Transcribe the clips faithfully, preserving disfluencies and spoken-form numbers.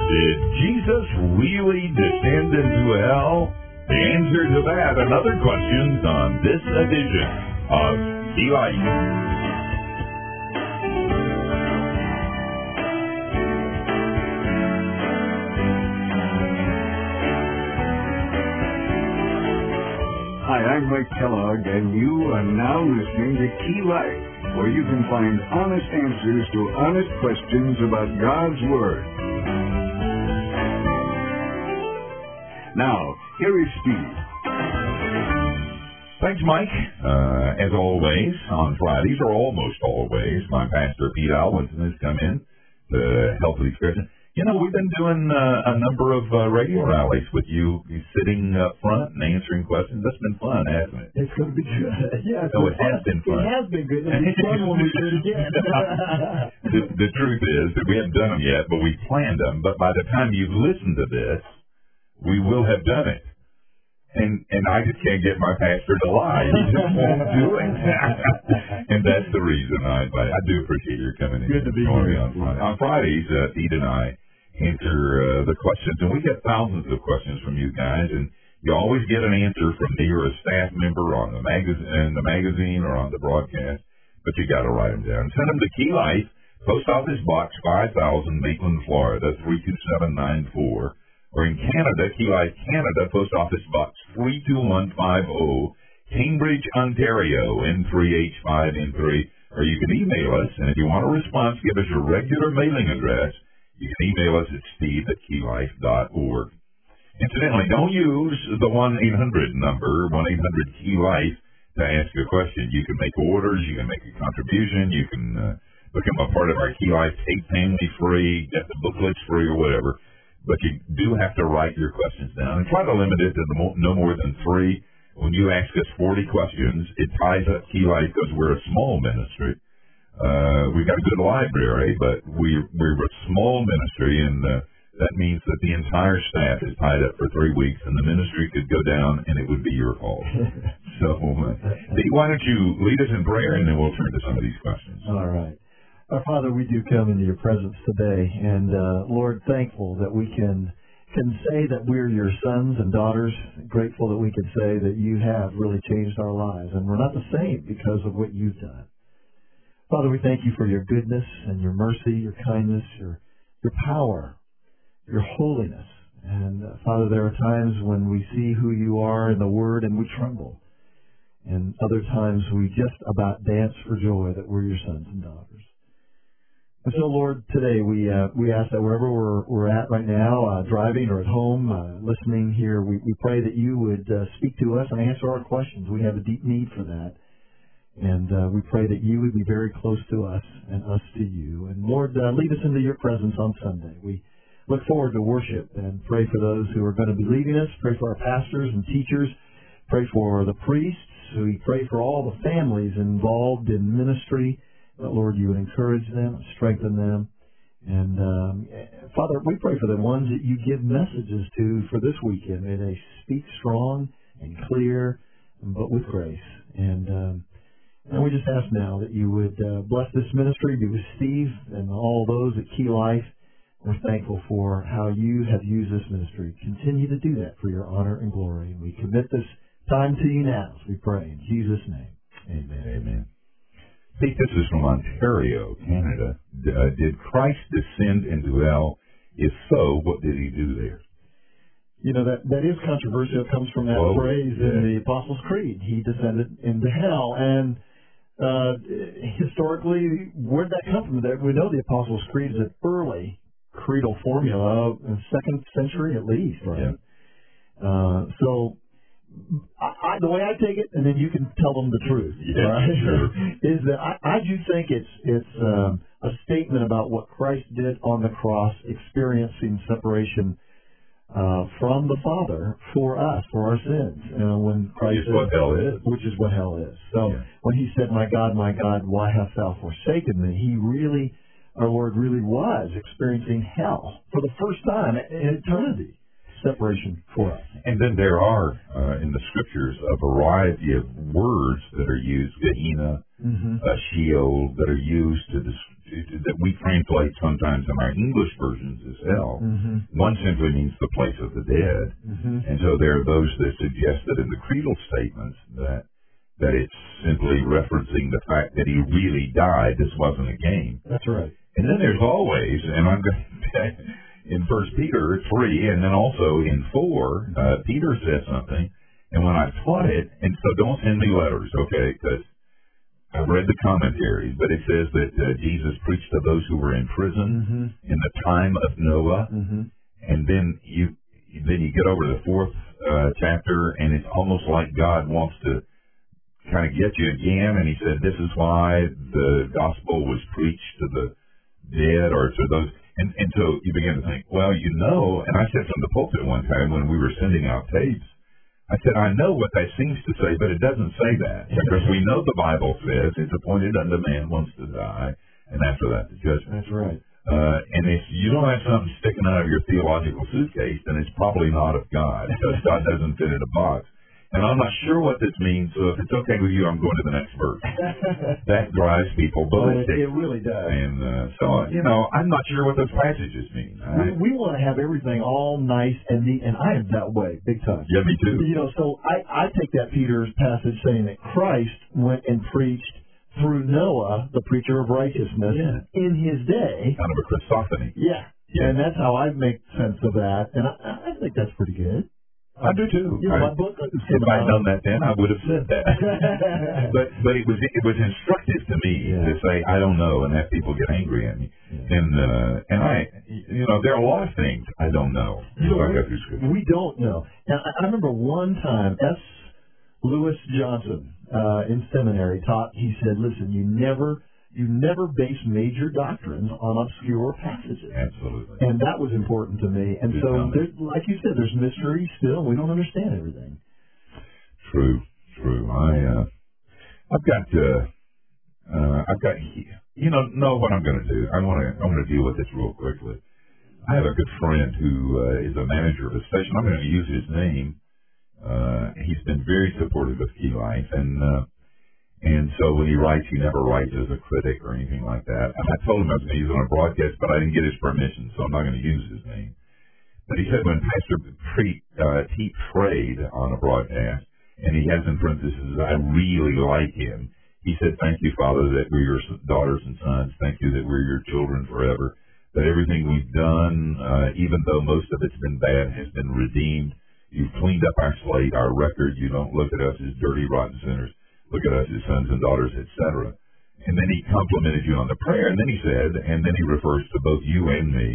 Did Jesus really descend into hell? The answer to that and other questions on this edition of Key Life. Hi, I'm Mike Kellogg, and you are now listening to Key Life, where you can find honest answers to honest questions about God's Word. Now, here is Steve. Thanks, Mike. Uh, as always, on Fridays, or almost always, my pastor, Pete Alwinson, has come in to help these Christians. You know, we've been doing uh, a number of uh, radio rallies with you, you sitting up front and answering questions. That's been fun, hasn't it? It's going to be good. Yeah, so it has been fun. It has been good. It'll be fun when we do it again. the, the truth is that we haven't done them yet, but we planned them. But by the time you've listened to this, we will have done it. And and I just can't get my pastor to lie. He just won't do it. And that's the reason I I do appreciate your coming in. Good to be here. On, Friday. on Fridays, uh, Pete and I answer uh, the questions, and we get thousands of questions from you guys, and you always get an answer from me or a staff member on the magazine, in the magazine or on the broadcast, but you got to write them down. Send them to Key Life, Post Office Box five thousand, Maitland, Florida three two seven nine four. Or in Canada, Key Life, Canada, Post Office Box three two one five zero, Cambridge, Ontario, N three H five N three. Or you can email us, and if you want a response, give us your regular mailing address. You can email us at steve at key life dot org. Incidentally, don't use the one eight hundred number, one eight hundred Key Life, to ask a question. You can make orders, you can make a contribution, you can uh, become a part of our Key Life tape family free, get the booklets free, or whatever. But you do have to write your questions down and try to limit it to no more than three. When you ask us forty questions, it ties up Key Life because we're a small ministry. Uh, we've got a good library, but we, we're a small ministry, and uh, that means that the entire staff is tied up for three weeks, and the ministry could go down, and it would be your fault. So uh, why don't you lead us in prayer, and then we'll turn to some of these questions. All right. Our Father, we do come into your presence today, and uh, Lord, thankful that we can can say that we're your sons and daughters, grateful that we can say that you have really changed our lives, and we're not the same because of what you've done. Father, we thank you for your goodness and your mercy, your kindness, your your power, your holiness. And uh, Father, there are times when we see who you are in the Word and we tremble, and other times we just about dance for joy that we're your sons and daughters. And so, Lord, today we uh, we ask that wherever we're we're at right now, uh, driving or at home, uh, listening here, we, we pray that you would uh, speak to us and answer our questions. We have a deep need for that. And uh, we pray that you would be very close to us and us to you. And, Lord, uh, lead us into your presence on Sunday. We look forward to worship and pray for those who are going to be leading us. Pray for our pastors and teachers. Pray for the priests. We pray for all the families involved in ministry. But, Lord, you would encourage them, strengthen them. And, um, Father, we pray for the ones that you give messages to for this weekend. May they speak strong and clear, but with grace. And um, and we just ask now that you would uh, bless this ministry, be with Steve and all those at Key Life. We're thankful for how you have used this ministry. Continue to do that for your honor and glory. And we commit this time to you now, as we pray. In Jesus' name, amen. Amen. Pete, this is from Ontario, Canada. Uh, did Christ descend into hell? If so, what did he do there? You know, that, that is controversial. It comes from that Whoa, phrase yeah. in the Apostles' Creed. He descended into hell. And uh, historically, where did that come from? That we know the Apostles' Creed is an early creedal formula, in the second century at least, right? Yeah. Uh, so I, I, the way I take it, and then you can tell them the truth, yeah, right? Sure. Is that I, I do think it's it's um, a statement about what Christ did on the cross, experiencing separation uh, from the Father for us, for our sins. Uh, when Christ Which is what hell is. Which is what hell is. So yeah. when he said, "My God, my God, why hast thou forsaken me?" He really, our Lord really was experiencing hell for the first time in eternity. Separation for us. And then there are, uh, in the scriptures, a variety of words that are used, Gehenna, mm-hmm. uh, Sheol, that are used to des- that we translate sometimes in our English versions as hell. Mm-hmm. One simply means the place of the dead. Mm-hmm. And so there are those that suggest that in the creedal statements that that it's simply referencing the fact that he really died. This wasn't a game. That's right. And then there's always, and I'm going to, in First Peter three, and then also in four, uh, Peter says something, and when I taught it, and so don't send me letters, okay, because I've read the commentaries, but it says that uh, Jesus preached to those who were in prison mm-hmm. in the time of Noah, mm-hmm. and then you then you get over to the fourth uh, chapter, and it's almost like God wants to kind of get you again, and he said this is why the gospel was preached to the dead or to those, and, and so you begin to think, well, you know, and I said from the pulpit one time when we were sending out tapes, I said, I know what that seems to say, but it doesn't say that. Because we know the Bible says it's appointed unto man once to die, and after that the judgment. That's right. Uh, and if you don't have something sticking out of your theological suitcase, then it's probably not of God, because God doesn't fit in a box. And I'm not sure what this means, so if it's okay with you, I'm going to the next verse. That drives people ballistic. Oh, it, it really does. And uh, so, you know, I'm not sure what those passages mean. We, we want to have everything all nice and neat, and I am that way, big time. Yeah, me too. You know, so I, I take that Peter's passage saying that Christ went and preached through Noah, the preacher of righteousness, yeah. in his day. Kind of a Christophany. Yeah. yeah. And that's how I make sense of that, and I, I think that's pretty good. I do too. You know, my book if I'd done that then, I would have said that. but but it was it was instructive to me yeah. to say I don't know and have people get angry at me. Yeah. And uh, and I, you know, there are a lot of things I don't know. You know, we, we don't know. And I, I remember one time S. Lewis Johnson uh, in seminary taught. He said, "Listen, you never." You never base major doctrines on obscure passages. Absolutely. And that was important to me. And Good so, like you said, there's mystery still. We don't understand everything. True, true. I, uh, I've got, uh, uh, I've got, you know, know what I'm going to do. I want to, I want to deal with this real quickly. I have a good friend who uh, is a manager of a station. I'm going to use his name. Uh, he's been very supportive of Key Life, and uh, And so when he writes, he never writes as a critic or anything like that. And I told him I was going to use it on a broadcast, but I didn't get his permission, so I'm not going to use his name. But he said when Pastor Pre, uh, T prayed on a broadcast, and he has in parentheses, I really like him. He said, thank you, Father, that we're your daughters and sons. Thank you that we're your children forever. That everything we've done, uh, even though most of it's been bad, has been redeemed. You've cleaned up our slate, our record. You don't look at us as dirty, rotten sinners. Look at us as sons and daughters, et cetera. And then he complimented you on the prayer, and then he said, and then he refers to both you and me.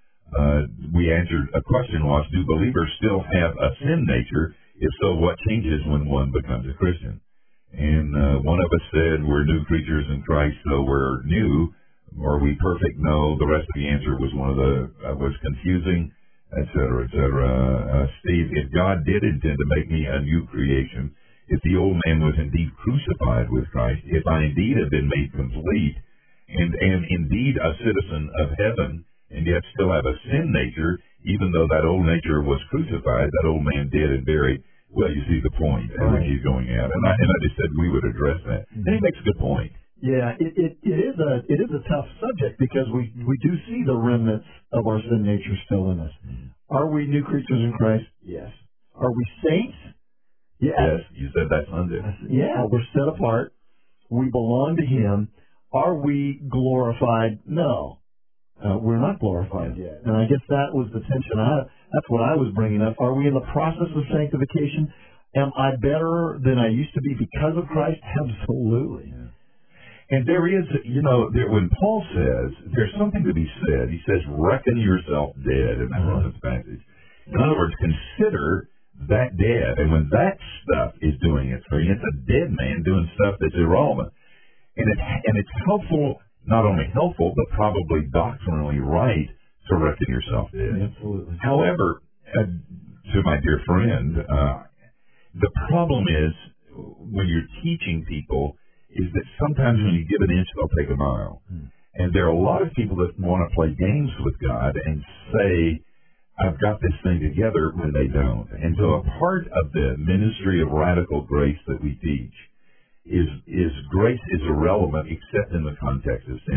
Uh, we answered, a question was, do believers still have a sin nature? If so, what changes when one becomes a Christian? And uh, one of us said, we're new creatures in Christ, so we're new. Are we perfect? No. The rest of the answer was one of the, uh, was confusing, et cetera, et cetera. Uh, Steve, if God did intend to make me a new creation, if the old man was indeed crucified with Christ, if I indeed have been made complete, and am indeed a citizen of heaven, and yet still have a sin nature, even though that old nature was crucified, that old man dead and buried, well, you see the point at which he's going at. And I, and I just said we would address that. And he makes a good point. Yeah, it, it, it is a it is a tough subject because we, we do see the remnants of our sin nature still in us. Mm-hmm. Are we new creatures in Christ? Yes. Are we saints? Yes. yes, you said that Sunday. Yeah, we're set apart. We belong to Him. Are we glorified? No, uh, we're not glorified yet. And I guess that was the tension. I, that's what I was bringing up. Are we in the process of sanctification? Am I better than I used to be because of Christ? Absolutely. Yeah. And there is, you know, there, when Paul says, there's something to be said. He says, reckon yourself dead in that uh-huh. Romans passage. In other words, consider that dead, and when that stuff is doing its thing, it's a dead man doing stuff that's irrelevant, and it and it's helpful, not only helpful, but probably doctrinally right to reckon yourself dead. Absolutely. However, uh, to my dear friend, uh, the problem is when you're teaching people is that sometimes when you give an inch, they'll take a mile, hmm. and there are a lot of people that want to play games with God and say, I've got this thing together when they don't. And so a part of the ministry of radical grace that we teach is is grace is irrelevant except in the context of sin.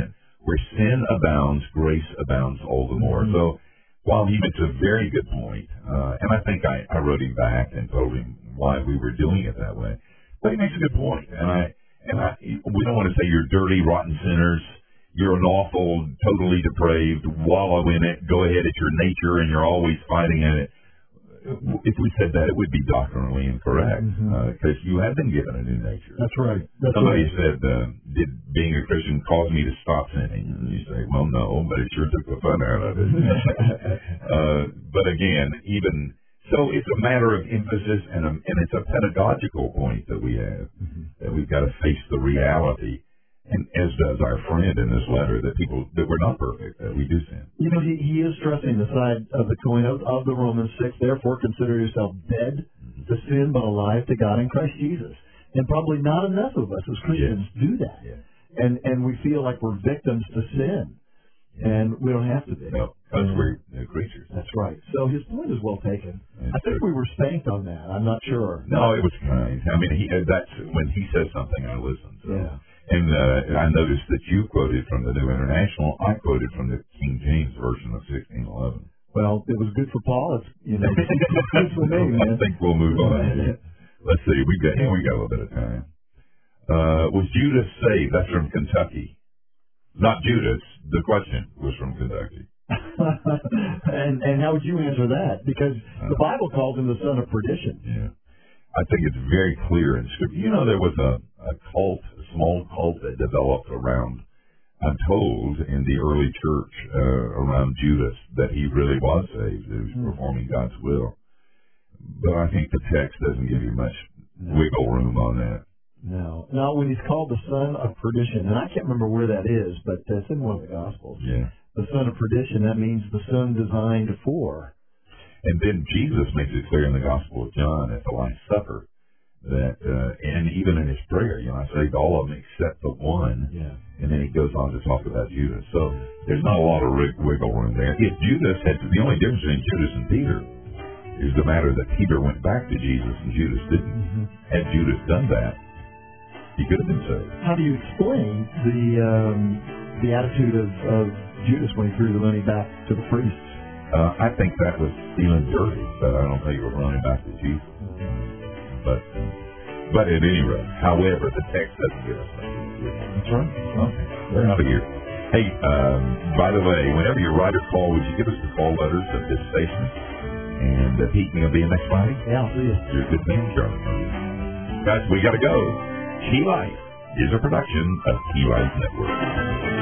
where sin abounds, grace abounds all the more. Mm-hmm. So while he makes a very good point, uh, and I think I, I wrote him back and told him why we were doing it that way, but he makes a good point. And I, and I, we don't want to say you're dirty, rotten sinners. You're an awful, totally depraved, wallow in it, go ahead, it's your nature, and you're always fighting in it. If we said that, it would be doctrinally incorrect, because mm-hmm. uh, you have been given a new nature. That's right. That's Somebody right. said, uh, did being a Christian cause me to stop sinning? And you say, well, no, but it sure took the fun out of it. uh, but again, even, so it's a matter of emphasis, and, a, and it's a pedagogical point that we have, mm-hmm. that we've got to face the reality. And as does our friend in this letter, that people, that we're not perfect, that we do sin. You know, he, he is stressing the side of the coin of, of the Romans six, therefore consider yourself dead mm-hmm. to sin, but alive to God in Christ Jesus. And probably not enough of us as Christians yes. do that. Yes. And and we feel like we're victims to sin. Yes. And we don't have to be. No, because and, we're new creatures. That's right. So his point is well taken. That's I think true. We were spanked on that. I'm not sure. No, it was kind. I mean, he, that's when he says something, I listen. So. Yeah. And uh, I noticed that you quoted from the New International. I quoted from the King James Version of sixteen eleven. Well, it was good for Paul. It's, you know, it's good for me, man. I think we'll move on. Let's see. We got we got a little bit of time. Uh, was Judas saved? That's from Kentucky. Not Judas. The question was from Kentucky. and and how would you answer that? Because the Bible calls him the son of perdition. Yeah. I think it's very clear in Scripture. You know, there was a, a cult, a small cult that developed around, I'm told, in the early church, uh, around Judas, that he really was saved, that he was mm. performing God's will. But I think the text doesn't give you much no. wiggle room on that. No. No, when he's called the son of perdition, and I can't remember where that is, but it's in one of the Gospels. Yeah. The son of perdition, that means the son designed for. And then Jesus makes it clear in the Gospel of John at the Last Supper that, uh, and even in his prayer, you know, I saved all of them except the one. Yeah. And then he goes on to talk about Judas. So there's not a lot of wiggle room there. If Judas had, the only difference between Judas and Peter is the matter that Peter went back to Jesus and Judas didn't. Mm-hmm. Had Judas done that, he could have been saved. How do you explain the um, the attitude of, of Judas when he threw the money back to the priests? Uh, I think that was feeling dirty, but I don't think it was running back to Jesus. But, but at any rate, however, the text doesn't give us that. That's right. Okay, we're out of here. Hey, um, by the way, whenever you write or call, would you give us the call letters of this station? And uh, Pete, you'll be in next Friday? Yeah, I'll see you. You're a good man, Charlie. Guys, we got to go. Key Life is a production of Key Life Network.